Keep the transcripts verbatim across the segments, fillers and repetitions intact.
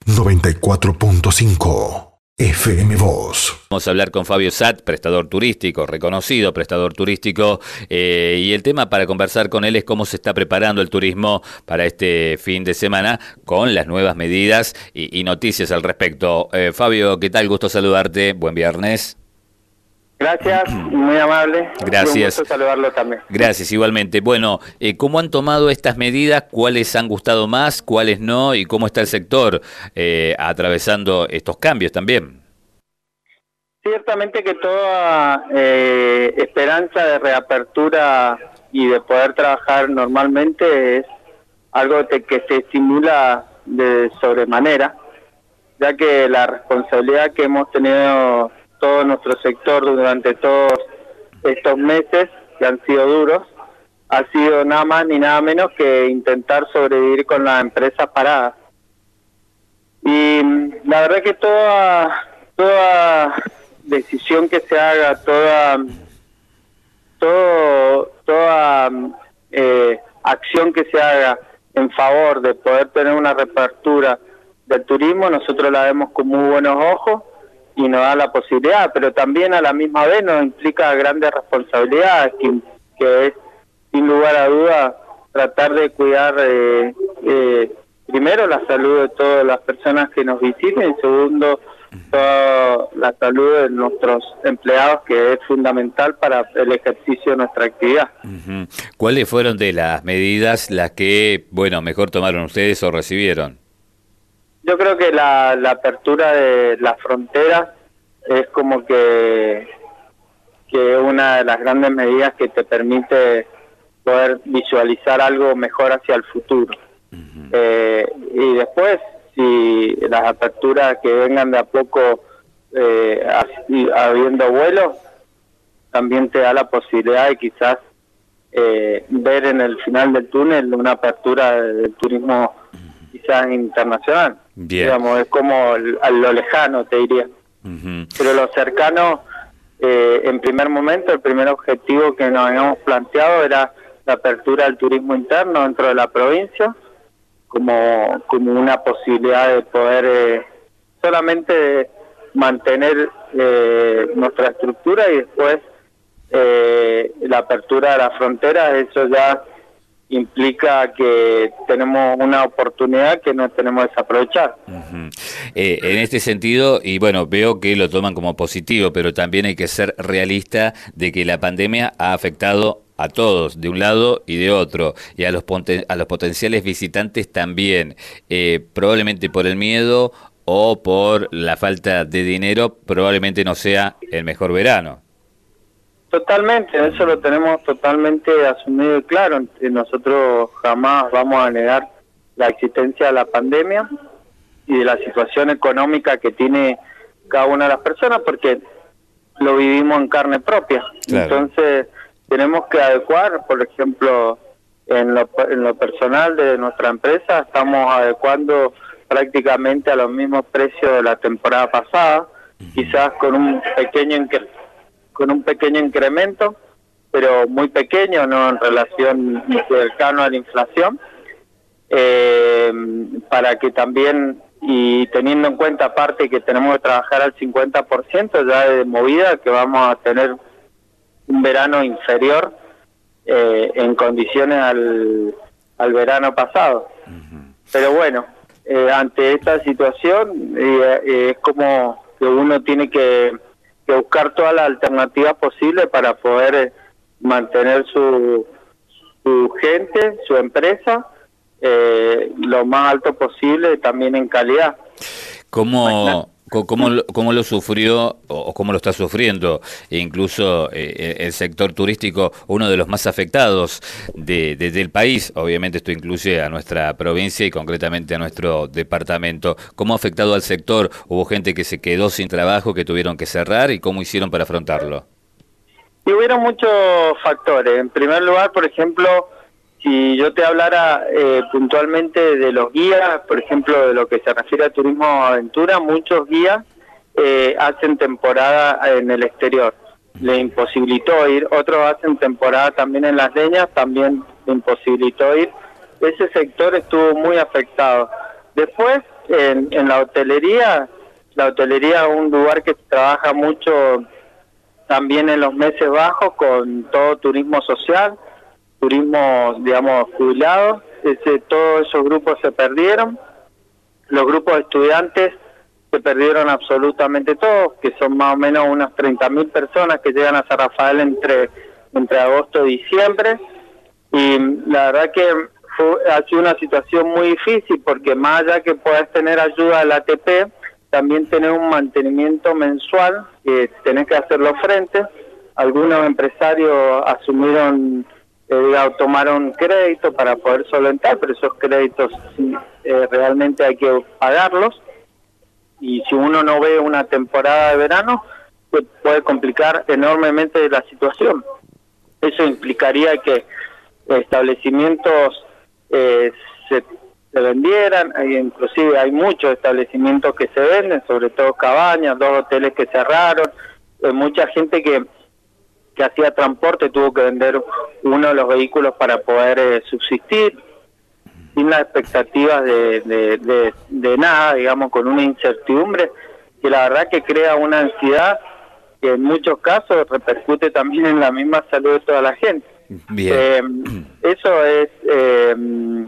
noventa y cuatro punto cinco F M Voz. Vamos a hablar con Fabio Satt, prestador turístico, reconocido prestador turístico, eh, y el tema para conversar con él es cómo se está preparando el turismo para este fin de semana con las nuevas medidas y, y noticias al respecto. Eh, Fabio, ¿qué tal? Gusto saludarte. Buen viernes. Gracias, muy amable. Gracias. Un gusto saludarlo también. Gracias, igualmente. Bueno, eh, ¿cómo han tomado estas medidas? ¿Cuáles han gustado más? ¿Cuáles no? ¿Y cómo está el sector eh, atravesando estos cambios también? Ciertamente que toda eh, esperanza de reapertura y de poder trabajar normalmente es algo que, que se estimula de sobremanera, ya que la responsabilidad que hemos tenido todo nuestro sector durante todos estos meses, que han sido duros, ha sido nada más ni nada menos que intentar sobrevivir con las empresas paradas. Y la verdad que toda toda decisión que se haga, toda todo, toda eh, acción que se haga en favor de poder tener una reapertura del turismo, nosotros la vemos con muy buenos ojos y nos da la posibilidad, pero también a la misma vez nos implica grandes responsabilidades, que, que es, sin lugar a duda, tratar de cuidar eh, eh, primero la salud de todas las personas que nos visiten, y segundo, toda la salud de nuestros empleados, que es fundamental para el ejercicio de nuestra actividad. Uh-huh. ¿Cuáles fueron de las medidas las que, bueno, mejor tomaron ustedes o recibieron? Yo creo que la, la apertura de las fronteras es como que, que una de las grandes medidas que te permite poder visualizar algo mejor hacia el futuro. Uh-huh. Eh, y después, si las aperturas que vengan de a poco eh, así, habiendo vuelos, también te da la posibilidad de quizás eh, ver en el final del túnel una apertura del turismo quizás internacional. Bien. Digamos, es como a lo lejano, te diría. Uh-huh. Pero lo cercano, eh, en primer momento, el primer objetivo que nos habíamos planteado era la apertura del turismo interno dentro de la provincia, como, como una posibilidad de poder eh, solamente mantener eh, nuestra estructura y después eh, la apertura de las fronteras. Eso ya implica que tenemos una oportunidad que no tenemos que desaprovechar. Uh-huh. Eh, en este sentido, y bueno, veo que lo toman como positivo, pero también hay que ser realista de que la pandemia ha afectado a todos, de un lado y de otro, y a los, poten- a los potenciales visitantes también, eh, probablemente por el miedo o por la falta de dinero, probablemente no sea el mejor verano. Totalmente, eso lo tenemos totalmente asumido y claro. Nosotros jamás vamos a negar la existencia de la pandemia y de la situación económica que tiene cada una de las personas, porque lo vivimos en carne propia. Claro. Entonces tenemos que adecuar, por ejemplo, en lo, en lo personal de nuestra empresa, estamos adecuando prácticamente a los mismos precios de la temporada pasada, uh-huh. quizás con un pequeño incremento con un pequeño incremento, pero muy pequeño, no en relación cercano a la inflación, eh, para que también, y teniendo en cuenta aparte que tenemos que trabajar al cincuenta por ciento ya de movida, que vamos a tener un verano inferior eh, en condiciones al, al verano pasado. Uh-huh. Pero bueno, eh, ante esta situación eh, eh, es como que uno tiene que que buscar todas las alternativas posibles para poder eh, mantener su, su gente, su empresa, eh, lo más alto posible, también en calidad. ¿Cómo, cómo, lo, cómo lo sufrió o cómo lo está sufriendo e incluso eh, el sector turístico, uno de los más afectados de, de, del país? Obviamente esto incluye a nuestra provincia y concretamente a nuestro departamento. ¿Cómo ha afectado al sector? ¿Hubo gente que se quedó sin trabajo, que tuvieron que cerrar, y cómo hicieron para afrontarlo? Y hubieron muchos factores. En primer lugar, por ejemplo, si yo te hablara eh, puntualmente de los guías, por ejemplo, de lo que se refiere a turismo aventura, muchos guías eh, hacen temporada en el exterior. Le imposibilitó ir. Otros hacen temporada también en las leñas, también le imposibilitó ir. Ese sector estuvo muy afectado. Después, en, en la hotelería, la hotelería es un lugar que trabaja mucho también en los meses bajos con todo turismo social, turismo, digamos, jubilados. Ese, todos esos grupos se perdieron. Los grupos de estudiantes se perdieron absolutamente todos, que son más o menos unas treinta mil personas que llegan a San Rafael entre, entre agosto y diciembre. Y la verdad que fue, ha sido una situación muy difícil, porque más allá que puedas tener ayuda del A T P, también tenés un mantenimiento mensual que tenés que hacerlo frente. Algunos empresarios asumieron, eh, digamos, tomaron crédito para poder solventar, pero esos créditos eh, realmente hay que pagarlos. Y si uno no ve una temporada de verano, pues puede complicar enormemente la situación. Eso implicaría que establecimientos eh, se, se vendieran, hay, inclusive hay muchos establecimientos que se venden, sobre todo cabañas, dos hoteles que cerraron, eh, mucha gente que, que hacía transporte tuvo que vender uno de los vehículos para poder eh, subsistir, sin las expectativas de, de, de, de nada, digamos, con una incertidumbre que la verdad que crea una ansiedad que en muchos casos repercute también en la misma salud de toda la gente. Bien. Eh, eso es eh,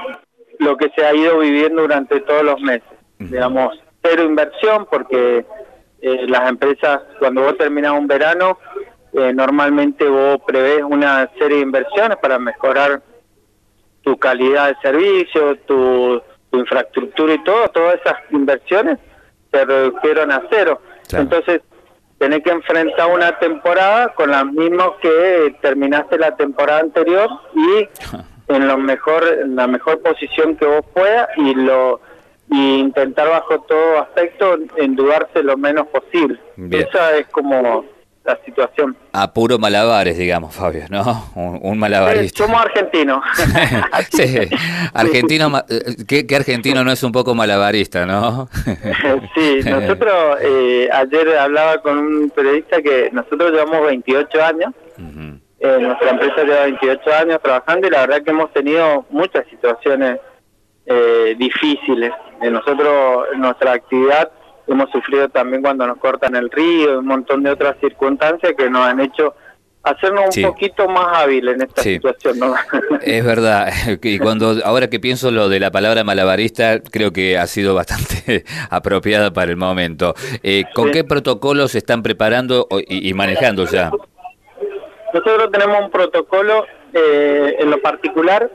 lo que se ha ido viviendo durante todos los meses. Uh-huh. Digamos, cero inversión, porque eh, las empresas, cuando vos terminás un verano, eh, normalmente vos prevés una serie de inversiones para mejorar tu calidad de servicio, tu, tu infraestructura y todo. Todas esas inversiones se redujeron a cero. Claro. Entonces, tenés que enfrentar una temporada con las mismas que terminaste la temporada anterior y en lo mejor, en la mejor posición que vos puedas, y lo y intentar bajo todo aspecto endeudarse lo menos posible. Bien. Esa es como la situación. A puro malabares, digamos, Fabio, ¿no? Un, un malabarista. Sí, somos argentinos. Sí, argentino, ¿qué, ¿qué argentino no es un poco malabarista, no? Sí, nosotros, eh, ayer hablaba con un periodista que nosotros llevamos veintiocho años, uh-huh. eh, nuestra empresa lleva veintiocho años trabajando, y la verdad que hemos tenido muchas situaciones eh, difíciles. Eh, nosotros, nuestra actividad, hemos sufrido también cuando nos cortan el río y un montón de otras circunstancias que nos han hecho hacernos un sí. poquito más hábil en esta sí. situación, ¿no? Es verdad, y cuando ahora que pienso lo de la palabra malabarista, creo que ha sido bastante apropiada para el momento. Eh, ¿Con sí. qué protocolos se están preparando y, y manejando ya? Nosotros tenemos un protocolo eh, en lo particular.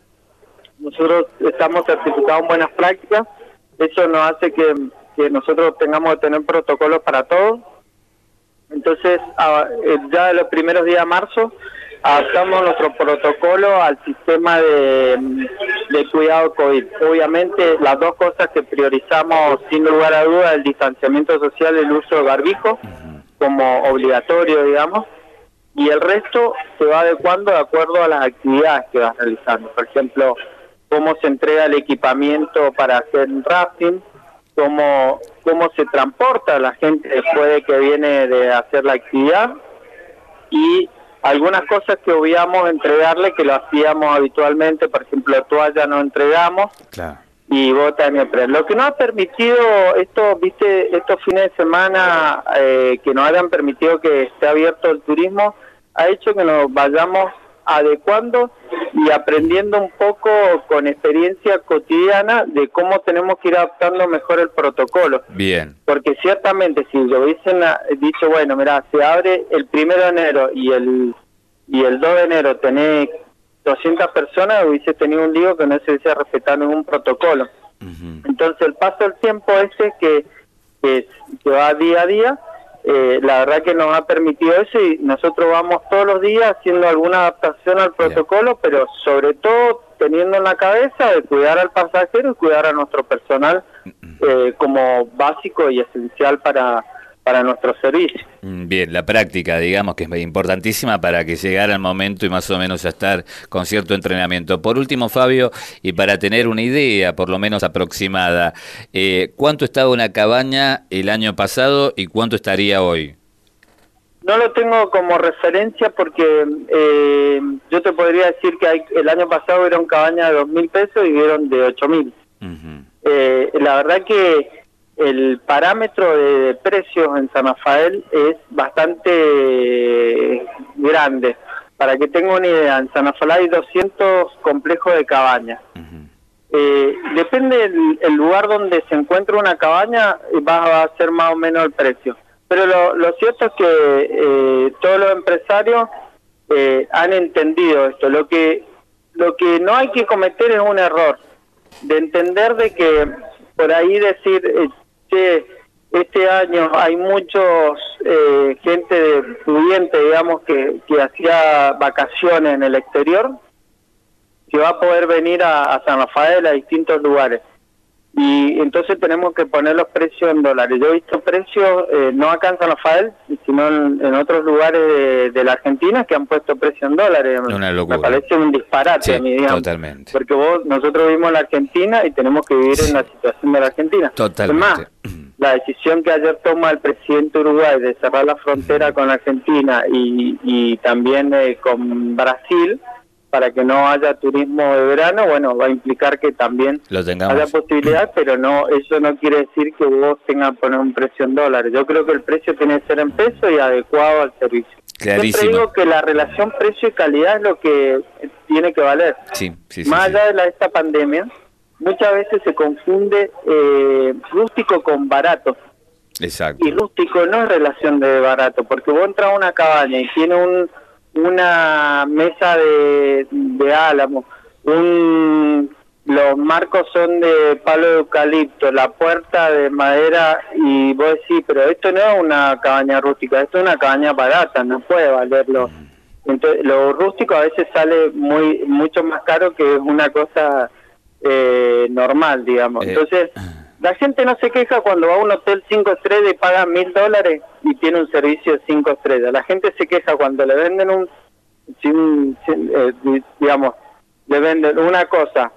Nosotros estamos certificados en buenas prácticas. Eso nos hace que que nosotros tengamos que tener protocolos para todo. Entonces, a, ya de los primeros días de marzo, adaptamos nuestro protocolo al sistema de, de cuidado COVID. Obviamente, las dos cosas que priorizamos, sin lugar a duda, el distanciamiento social y el uso de barbijo, como obligatorio, digamos, y el resto se va adecuando de acuerdo a las actividades que vas realizando. Por ejemplo, cómo se entrega el equipamiento para hacer rafting, cómo, cómo se transporta la gente después de que viene de hacer la actividad, y algunas cosas que obviamos entregarle que lo hacíamos habitualmente. Por ejemplo, toalla no entregamos, claro. y bota neopren. Lo que nos ha permitido esto, viste, estos fines de semana eh, que nos hayan permitido que esté abierto el turismo, ha hecho que nos vayamos adecuando y aprendiendo un poco con experiencia cotidiana de cómo tenemos que ir adaptando mejor el protocolo. Bien. Porque ciertamente si lo hubiesen dicho, bueno, mira, se abre el primero de enero y el y el dos de enero tenés doscientas personas, hubiese tenido un lío que no se hubiese respetado ningún protocolo. Uh-huh. Entonces el paso del tiempo ese que, que, que va día a día, Eh, la verdad que nos ha permitido eso, y nosotros vamos todos los días haciendo alguna adaptación al protocolo, yeah. pero sobre todo teniendo en la cabeza de cuidar al pasajero y cuidar a nuestro personal eh, como básico y esencial para, para nuestro servicio. Bien, la práctica, digamos, que es importantísima para que llegara el momento y más o menos a estar con cierto entrenamiento. Por último, Fabio, y para tener una idea por lo menos aproximada, eh, ¿cuánto estaba una cabaña el año pasado y cuánto estaría hoy? No lo tengo como referencia porque eh, yo te podría decir que hay, el año pasado vieron cabaña de dos mil pesos y vieron de ocho mil. Uh-huh. Eh, la verdad que el parámetro de precios en San Rafael es bastante grande. Para que tenga una idea, en San Rafael hay doscientos complejos de cabañas. Uh-huh. eh, depende del el lugar donde se encuentra una cabaña, va a ser más o menos el precio. Pero lo, lo cierto es que eh, todos los empresarios eh, han entendido esto. Lo que, lo que no hay que cometer es un error de entender de que por ahí decir... Eh, que este año hay muchos eh, gente de pudiente, digamos, que, que hacía vacaciones en el exterior, que va a poder venir a, a San Rafael, a distintos lugares. Y entonces tenemos que poner los precios en dólares. Yo he visto precios, eh, no acá en San Rafael, sino en, en otros lugares de, de la Argentina que han puesto precios en dólares. Una locura. Me parece un disparate, sí, a mí, digamos. Totalmente. Porque vos, nosotros vivimos en la Argentina y tenemos que vivir sí. en la situación de la Argentina. Totalmente. Es más, la decisión que ayer toma el presidente Uruguay de cerrar la frontera con la Argentina y, y también eh, con Brasil, para que no haya turismo de verano, bueno, va a implicar que también Lo tengamos. haya posibilidad, pero no, eso no quiere decir que vos tengas que poner un precio en dólares. Yo creo que el precio tiene que ser en peso y adecuado al servicio. Clarísimo. Siempre digo que la relación precio y calidad es lo que tiene que valer. Sí, sí, sí, Más sí. allá de la, esta pandemia, muchas veces se confunde eh, rústico con barato. Exacto. Y rústico no es relación de barato, porque vos entras a una cabaña y tiene un una mesa de, de álamo, un, los marcos son de palo de eucalipto, la puerta de madera, y vos decís, pero esto no es una cabaña rústica, esto es una cabaña barata, no puede valerlo. Entonces, lo rústico a veces sale muy mucho más caro que una cosa eh, normal, digamos. Entonces, la gente no se queja cuando va a un hotel cinco estrellas y paga mil dólares y tiene un servicio de cinco estrellas. La gente se queja cuando le venden un, sin, sin, eh, digamos, le venden una cosa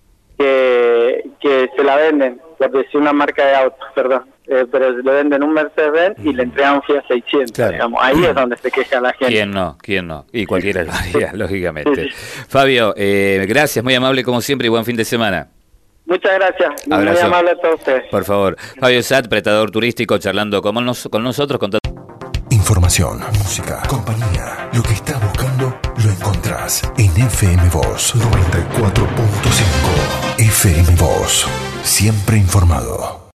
que, que se la venden, por decir una marca de autos, perdón, eh, pero le venden un Mercedes-Benz y le entregan un Fiat seiscientos, claro. Digamos, ahí es donde se queja la gente. ¿Quién no? ¿Quién no? Y cualquiera lo haría, lógicamente. Sí, sí. Fabio, eh, gracias, muy amable como siempre y buen fin de semana. Muchas gracias, Abrazo. Muy amable a todos ustedes. Por favor, Fabio Satt, prestador turístico, charlando con, nos, con nosotros. Con Información, música, compañía. Lo que estás buscando lo encontrás en F M Voz noventa y cuatro punto cinco. F M Voz, siempre informado.